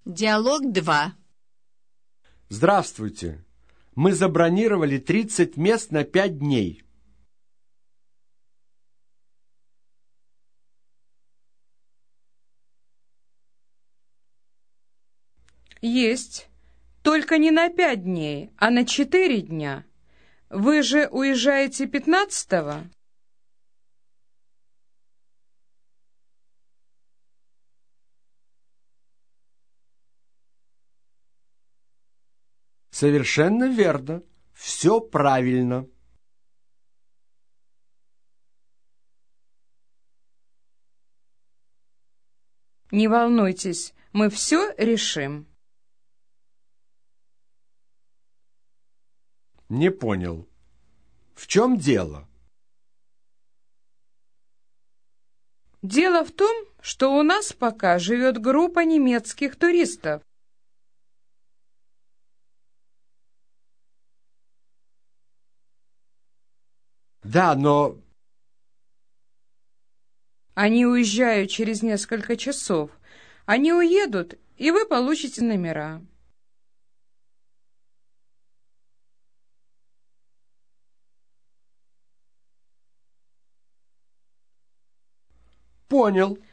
Диалог 2. Здравствуйте. Мы забронировали 30 мест на 5 дней. Есть. Только не на 5 дней, а на 4 дня. Вы же уезжаете 15-го? Совершенно верно. Все правильно. Не волнуйтесь, мы все решим. Не понял. В чем дело? Дело в том, что у нас пока живет группа немецких туристов. Да, но... Они уезжают через несколько часов. Они уедут, и вы получите номера. Понял.